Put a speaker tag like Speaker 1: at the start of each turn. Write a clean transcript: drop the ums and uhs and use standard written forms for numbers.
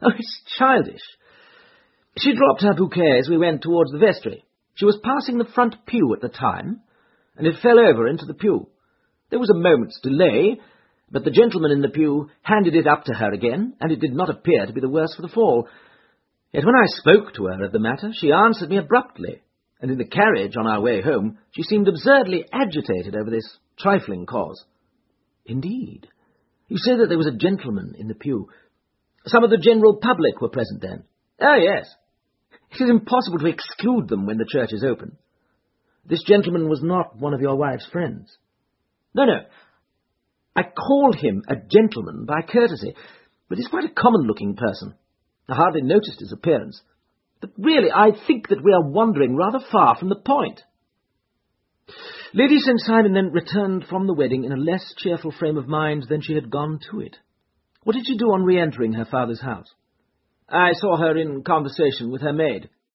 Speaker 1: Oh, it's childish. She dropped her bouquet as we went towards the vestry. She was passing the front pew at the time, and it fell over into the pew. There was a moment's delay, but the gentleman in the pew handed it up to her again, and it did not appear to be the worse for the fall. Yet when I spoke to her of the matter, she answered me abruptly, and in the carriage on our way home she seemed absurdly agitated over this trifling cause. Indeed. You say that there was a gentleman in the pew. Some of the general public were present then? Oh, yes. It is impossible to exclude them when the church is open. This gentleman was not one of your wife's friends. No. I call him a gentleman by courtesy, but he's quite a common-looking person. I hardly noticed his appearance. But really, I think that we are wandering rather far from the point. Lady St. Simon then returned from the wedding in a less cheerful frame of mind than she had gone to it. What did she do on re-entering her father's house? I saw her in conversation with her maid.